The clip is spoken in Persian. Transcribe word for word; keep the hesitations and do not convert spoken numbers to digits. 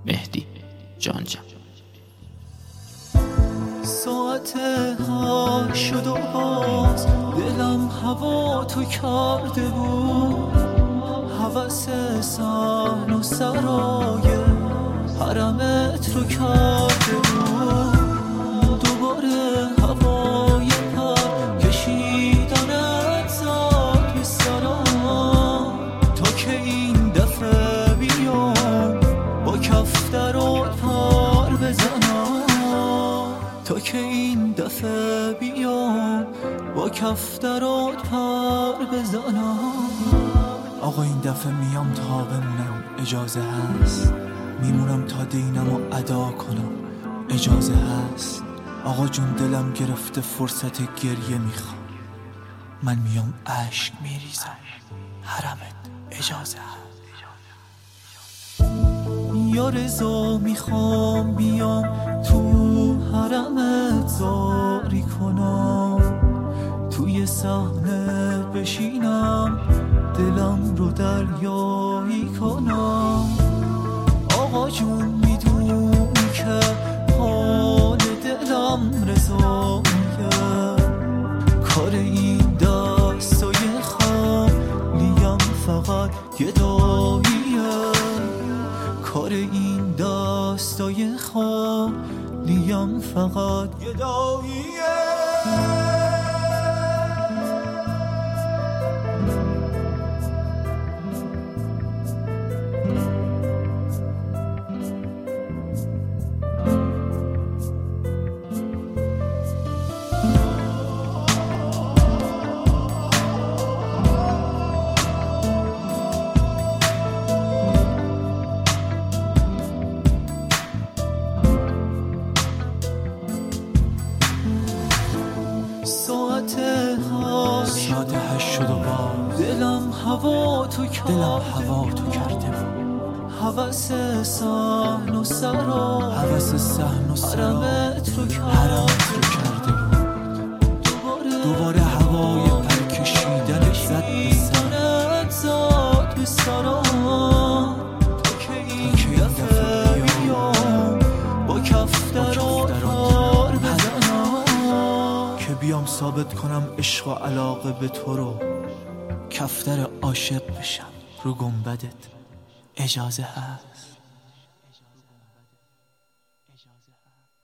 مهدی جانجم. ساعت ها شد و باز دلم هوا تو کرده بود، هوس سحن و سرای حرمت رو کرده بود. دوباره هوای پر کشیدنت زاد به سرم، تا که این دفعه بیام با کف درات پر بزنم، تا که این دفعه بیام با کف درات پر بزنم. آقا این دفعه میام تا بمونم، اجازه هست؟ میمونم تا دینمو ادا کنم، اجازه هست؟ آقا جون دلم گرفته فرصت گریه میخوام، من میام اشک میریزم، حرمت اجازه هست؟ یا رضا میخوام بیام تو حرمت زاری کنم، توی صحنه بشینم دلم رو دریایی کنم. آقا جون میدونی که حال دلم رضاییه، کار این دستای خالیم فقط گداییه، کار این دستای خالیم فقط گداییه. ساعت هشت شد و باز دلم هوا تو کرده دلم هوا تو کرده بود، هوس سحن و سرا هوس سحن و سرا حرمت رو حرمت رو کرده بود. دوباره هوای پر کشیدنش زد به سرم، زاد به سرم، تا که این دفعه بیام با کف درات پر بزنم، که بیام ثابت کنم عشق و علاقه به تو رو، کفتر عاشق بشم رو گنبدت، اجازه هست؟